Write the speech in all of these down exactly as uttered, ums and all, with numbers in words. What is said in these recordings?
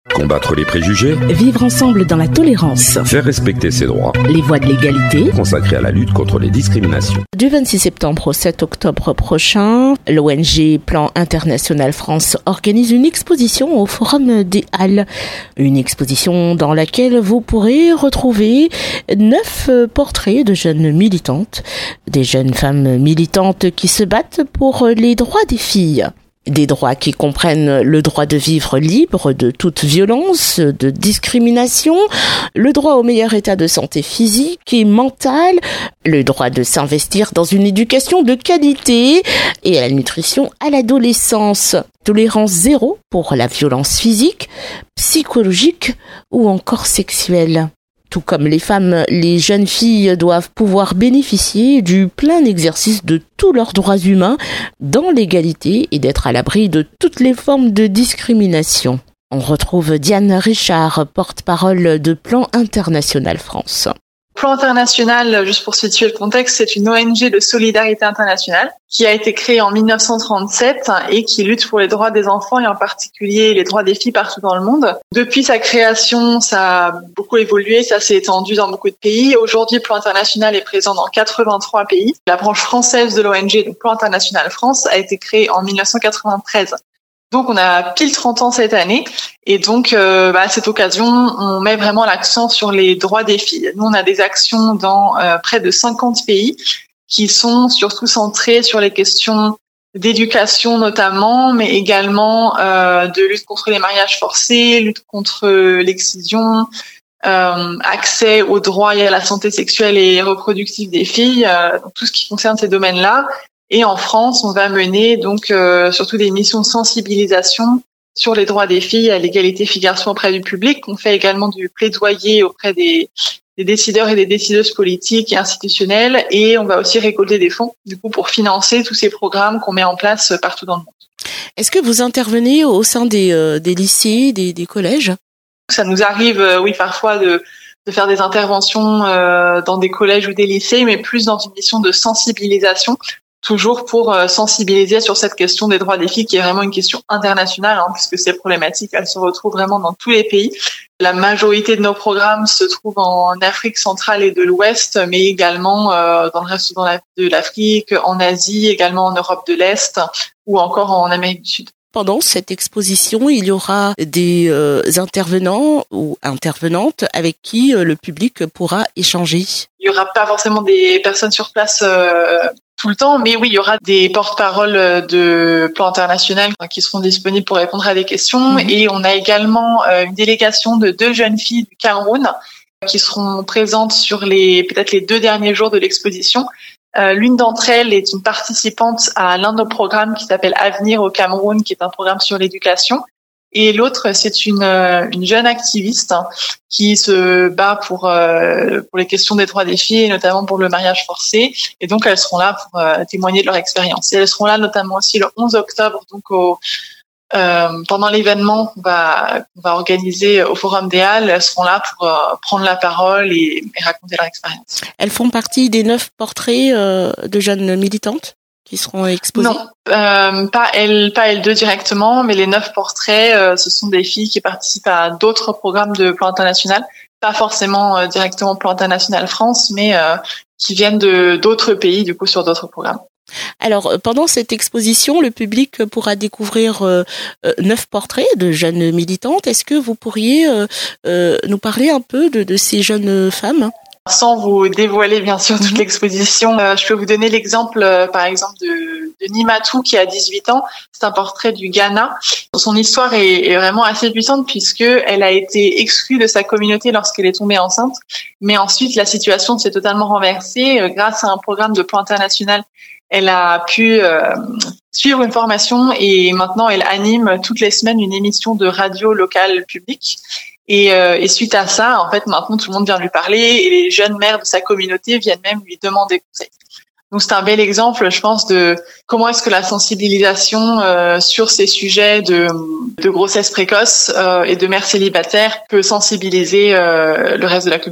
Combattre les préjugés. Vivre ensemble dans la tolérance. Faire respecter ses droits. Les voies de l'égalité. Consacrées à la lutte contre les discriminations. Du vingt-six septembre au sept octobre prochain, l'O N G Plan International France organise une exposition au Forum des Halles. Une exposition dans laquelle vous pourrez retrouver neuf portraits de jeunes militantes. Des jeunes femmes militantes qui se battent pour les droits des filles. Des droits qui comprennent le droit de vivre libre de toute violence, de discrimination, le droit au meilleur état de santé physique et mentale, le droit de s'investir dans une éducation de qualité et à la nutrition à l'adolescence. Tolérance zéro pour la violence physique, psychologique ou encore sexuelle. Tout comme les femmes, les jeunes filles doivent pouvoir bénéficier du plein exercice de tous leurs droits humains dans l'égalité et d'être à l'abri de toutes les formes de discrimination. On retrouve Diane Richard, porte-parole de Plan International France. Plan International, juste pour situer le contexte, c'est une O N G de solidarité internationale qui a été créée en dix-neuf cent trente-sept et qui lutte pour les droits des enfants et en particulier les droits des filles partout dans le monde. Depuis sa création, ça a beaucoup évolué, ça s'est étendu dans beaucoup de pays. Aujourd'hui, Plan International est présent dans quatre-vingt-trois pays. La branche française de l'O N G, donc Plan International France, a été créée en dix-neuf cent quatre-vingt-treize. Donc on a pile trente ans cette année et donc euh, bah, à cette occasion on met vraiment l'accent sur les droits des filles. Nous on a des actions dans euh, près de cinquante pays qui sont surtout centrées sur les questions d'éducation notamment, mais également euh, de lutte contre les mariages forcés, lutte contre l'excision, euh, accès aux droits et à la santé sexuelle et reproductive des filles, euh, donc tout ce qui concerne ces domaines-là. Et en France, on va mener donc euh, surtout des missions de sensibilisation sur les droits des filles, à l'égalité filles-garçons auprès du public. On fait également du plaidoyer auprès des, des décideurs et des décideuses politiques et institutionnelles. Et on va aussi récolter des fonds du coup pour financer tous ces programmes qu'on met en place partout dans le monde. Est-ce que vous intervenez au sein des, euh, des lycées, des, des collèges ? Ça nous arrive, euh, oui, parfois de de faire des interventions euh, dans des collèges ou des lycées, mais plus dans une mission de sensibilisation. Toujours pour euh, sensibiliser sur cette question des droits des filles qui est vraiment une question internationale, hein, puisque ces problématiques, elles se retrouvent vraiment dans tous les pays. La majorité de nos programmes se trouvent en Afrique centrale et de l'Ouest, mais également euh, dans le reste de l'Afrique, en Asie, également en Europe de l'Est ou encore en Amérique du Sud. Pendant cette exposition, il y aura des euh, intervenants ou intervenantes avec qui euh, le public pourra échanger. Il y aura pas forcément des personnes sur place euh, tout le temps, mais oui, il y aura des porte-paroles de Plan International qui seront disponibles pour répondre à des questions. Mmh. Et on a également euh, une délégation de deux jeunes filles du Cameroun qui seront présentes sur les peut-être les deux derniers jours de l'exposition. Euh, l'une d'entre elles est une participante à l'un de nos programmes qui s'appelle Avenir au Cameroun, qui est un programme sur l'éducation. Et l'autre, c'est une, une jeune activiste qui se bat pour, euh, pour les questions des droits des filles, et notamment pour le mariage forcé. Et donc, elles seront là pour euh, témoigner de leur expérience. Et elles seront là notamment aussi le onze octobre, donc au, euh, pendant l'événement qu'on va, qu'on va organiser au Forum des Halles. Elles seront là pour euh, prendre la parole et, et raconter leur expérience. Elles font partie des neuf portraits euh, de jeunes militantes qui seront exposés? Non, euh, pas elles, pas elles deux directement, mais les neuf portraits, euh, ce sont des filles qui participent à d'autres programmes de Plan International, pas forcément euh, directement Plan International France, mais euh, qui viennent de d'autres pays, du coup, sur d'autres programmes. Alors, pendant cette exposition, le public pourra découvrir euh, neuf portraits de jeunes militantes. Est-ce que vous pourriez euh, euh, nous parler un peu de, de ces jeunes femmes ? Sans vous dévoiler bien sûr toute l'exposition, euh, je peux vous donner l'exemple euh, par exemple de, de Nimatou qui a dix-huit ans. C'est un portrait du Ghana. Son histoire est, est vraiment assez puissante puisque elle a été exclue de sa communauté lorsqu'elle est tombée enceinte. Mais ensuite la situation s'est totalement renversée euh, grâce à un programme de Plan International. Elle a pu euh, suivre une formation et maintenant elle anime toutes les semaines une émission de radio locale publique. Et, euh, et suite à ça, en fait, maintenant tout le monde vient lui parler et les jeunes mères de sa communauté viennent même lui demander conseil. Donc c'est un bel exemple, je pense, de comment est-ce que la sensibilisation euh, sur ces sujets de, de grossesse précoce euh, et de mères célibataires peut sensibiliser euh, le reste de la communauté.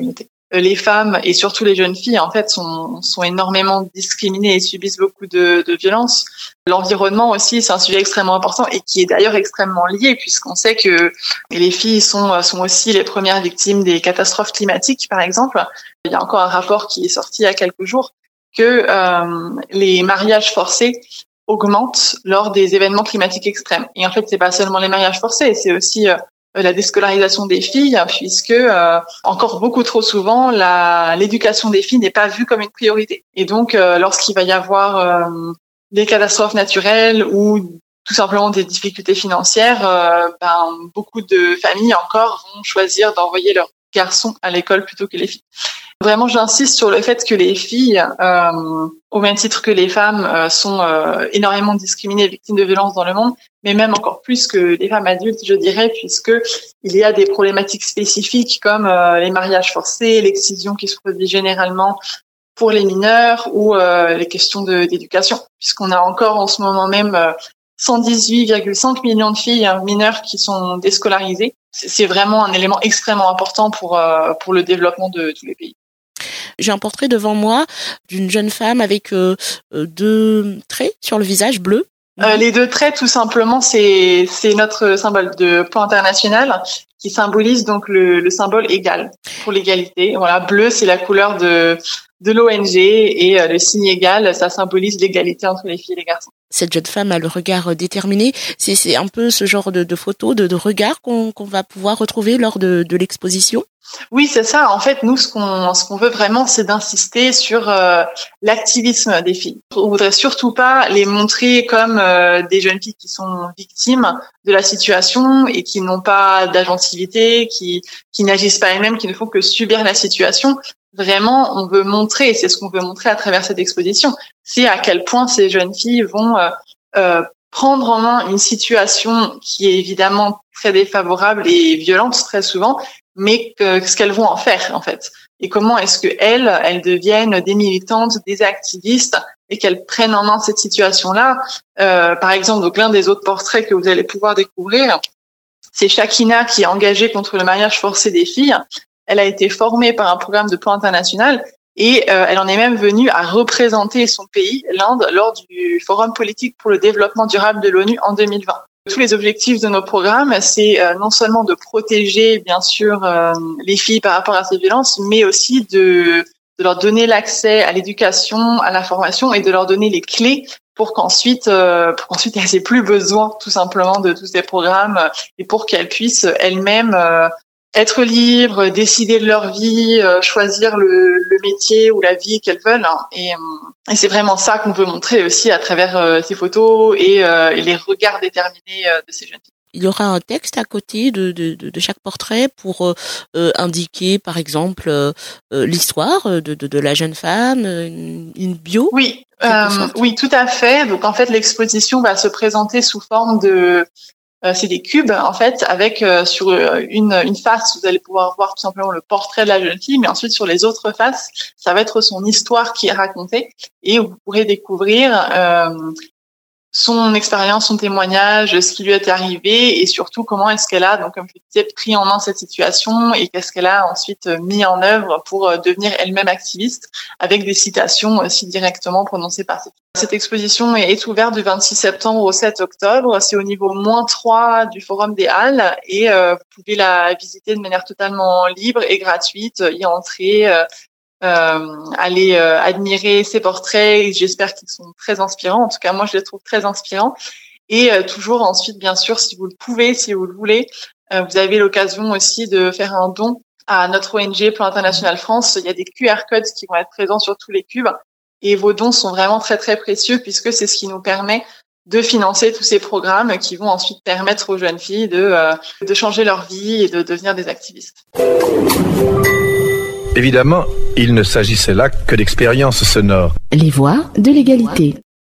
les femmes et surtout les jeunes filles en fait sont, sont énormément discriminées et subissent beaucoup de, de violences. L'environnement aussi, c'est un sujet extrêmement important et qui est d'ailleurs extrêmement lié puisqu'on sait que les filles sont, sont aussi les premières victimes des catastrophes climatiques, par exemple. Il y a encore un rapport qui est sorti il y a quelques jours que euh, les mariages forcés augmentent lors des événements climatiques extrêmes. Et en fait, c'est pas seulement les mariages forcés, c'est aussi euh, la déscolarisation des filles, puisque euh, encore beaucoup trop souvent, la, l'éducation des filles n'est pas vue comme une priorité. Et donc, euh, lorsqu'il va y avoir euh, des catastrophes naturelles ou tout simplement des difficultés financières, euh, ben, beaucoup de familles encore vont choisir d'envoyer leurs garçons à l'école plutôt que les filles. Vraiment, j'insiste sur le fait que les filles, euh, au même titre que les femmes, euh, sont euh, énormément discriminées et victimes de violences dans le monde, mais même encore plus que les femmes adultes, je dirais, puisque il y a des problématiques spécifiques comme euh, les mariages forcés, l'excision qui se produit généralement pour les mineurs ou euh, les questions de, d'éducation, puisqu'on a encore en ce moment même euh, cent dix-huit virgule cinq millions de filles hein, mineures qui sont déscolarisées. C'est vraiment un élément extrêmement important pour euh, pour le développement de tous les pays. J'ai un portrait devant moi d'une jeune femme avec euh, deux traits sur le visage bleu. Euh, les deux traits, tout simplement, c'est c'est notre symbole de plan international qui symbolise donc le, le symbole égal pour l'égalité. Voilà, bleu, c'est la couleur de de l'O N G et euh, le signe égal, ça symbolise l'égalité entre les filles et les garçons. Cette jeune femme a le regard déterminé. C'est c'est un peu ce genre de, de photos, de, de regard qu'on qu'on va pouvoir retrouver lors de de l'exposition. Oui, c'est ça. En fait, nous, ce qu'on ce qu'on veut vraiment, c'est d'insister sur euh, l'activisme des filles. On voudrait surtout pas les montrer comme euh, des jeunes filles qui sont victimes de la situation et qui n'ont pas d'agentivité, qui qui n'agissent pas elles-mêmes, qui ne font que subir la situation. Vraiment, on veut montrer, et c'est ce qu'on veut montrer à travers cette exposition, c'est à quel point ces jeunes filles vont euh, euh, prendre en main une situation qui est évidemment très défavorable et violente très souvent, mais que, ce qu'elles vont en faire en fait. Et comment est-ce que elles, elles deviennent des militantes, des activistes, et qu'elles prennent en main cette situation-là. Euh, par exemple, donc l'un des autres portraits que vous allez pouvoir découvrir, c'est Shakina qui est engagée contre le mariage forcé des filles. Elle a été formée par un programme de plan international et euh, elle en est même venue à représenter son pays, l'Inde, lors du Forum politique pour le développement durable de l'ONU en deux mille vingt. Tous les objectifs de nos programmes, c'est euh, non seulement de protéger, bien sûr, euh, les filles par rapport à ces violences, mais aussi de, de leur donner l'accès à l'éducation, à la formation et de leur donner les clés pour qu'ensuite, euh, pour qu'ensuite elles aient plus besoin, tout simplement, de tous ces programmes et pour qu'elles puissent elles-mêmes euh, être libres, décider de leur vie, euh, choisir le, le métier ou la vie qu'elles veulent. Hein. Et, et c'est vraiment ça qu'on veut montrer aussi à travers euh, ces photos et, euh, et les regards déterminés euh, de ces jeunes filles. Il y aura un texte à côté de, de, de chaque portrait pour euh, indiquer, par exemple, euh, l'histoire de, de, de la jeune femme, une, une bio. Oui, euh, oui, tout à fait. Donc en fait, l'exposition va se présenter sous forme de Euh, c'est des cubes en fait avec euh, sur une une face vous allez pouvoir voir tout simplement le portrait de la jeune fille, mais ensuite sur les autres faces ça va être son histoire qui est racontée et vous pourrez découvrir euh, son expérience, son témoignage, ce qui lui est arrivé et surtout comment est-ce qu'elle a donc comme je disais pris en main cette situation et qu'est-ce qu'elle a ensuite mis en œuvre pour devenir elle-même activiste avec des citations aussi directement prononcées par cette Cette exposition est ouverte du vingt-six septembre au sept octobre. C'est au niveau moins trois du Forum des Halles et euh, vous pouvez la visiter de manière totalement libre et gratuite, y entrer, euh, euh, aller euh, admirer ces portraits. Et j'espère qu'ils sont très inspirants. En tout cas, moi, je les trouve très inspirants. Et euh, toujours ensuite, bien sûr, si vous le pouvez, si vous le voulez, euh, vous avez l'occasion aussi de faire un don à notre O N G Plan International France. Il y a des Q R codes qui vont être présents sur tous les cubes. Et vos dons sont vraiment très très précieux puisque c'est ce qui nous permet de financer tous ces programmes qui vont ensuite permettre aux jeunes filles de, euh, de changer leur vie et de devenir des activistes. Évidemment, il ne s'agissait là que d'expériences sonores. Les voix de l'égalité.